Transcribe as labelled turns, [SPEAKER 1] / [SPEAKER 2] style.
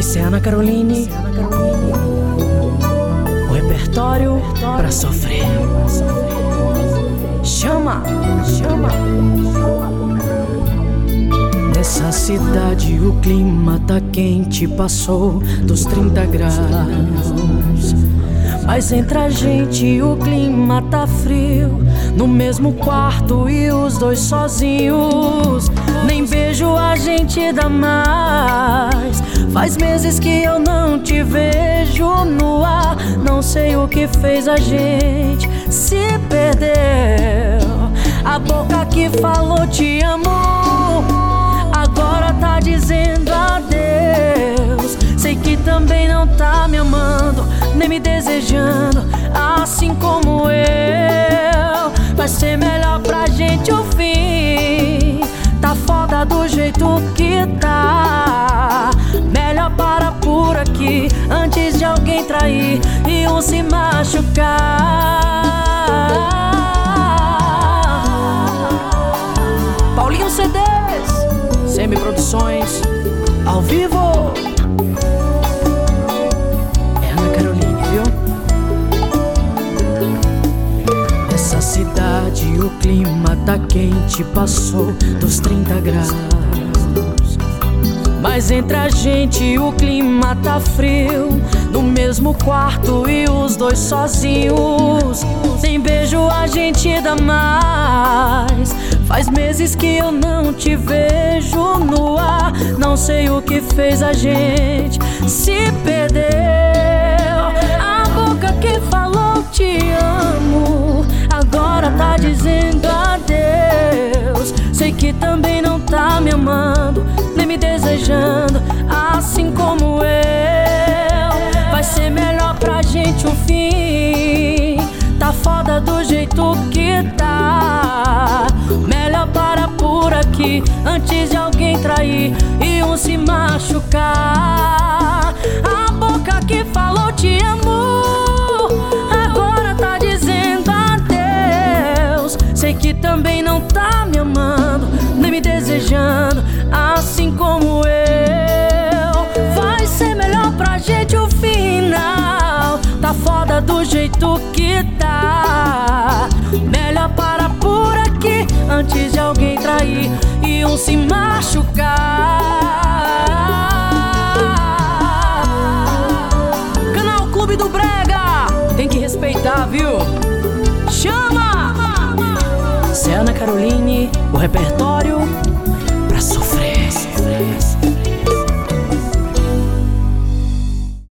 [SPEAKER 1] Essa é Ana Caroline, o repertório pra sofrer. Chama, chama. Nessa cidade o clima tá quente, passou dos 30 graus. Mas entre a gente o clima tá frio, no mesmo quarto e os dois sozinhos. Nem beijo a gente dá mais. Faz meses que eu não te vejo no ar. Não sei o que fez a gente se perdeu. A boca que falou te amo agora tá dizendo adeus. Sei que também não tá me amando, nem me desejando, assim como eu. Vai ser melhor pra gente o fim. Tá foda do jeito que tá. Melhor parar por aqui antes de alguém trair e um se machucar. Paulinho CDs, Semi-Produções, ao vivo. É Ana Caroline, viu? Nessa cidade o clima tá quente, passou dos 30 graus. Mas entre a gente o clima tá frio, no mesmo quarto e os dois sozinhos. Sem beijo a gente dá mais. Faz meses que eu não te vejo no ar. Não sei o que fez a gente se perdeu. A boca que falou te amo agora tá dizendo adeus. Sei que também não tá me amando, nem me desejando, assim como eu. Vai ser melhor pra gente o fim. Tá foda do jeito que tá. Melhor parar por aqui antes de alguém trair e um se machucar. A boca que falou te amo agora tá dizendo adeus. Sei que também não tá me amando, nem me desejando, assim como eu. Vai ser melhor pra gente o final. Tá foda do jeito que tá. Melhor parar por aqui antes de alguém trair e um se machucar. Canal Clube do Brega, tem que respeitar, viu? Chama! Essa é Ana Caroline, o repertório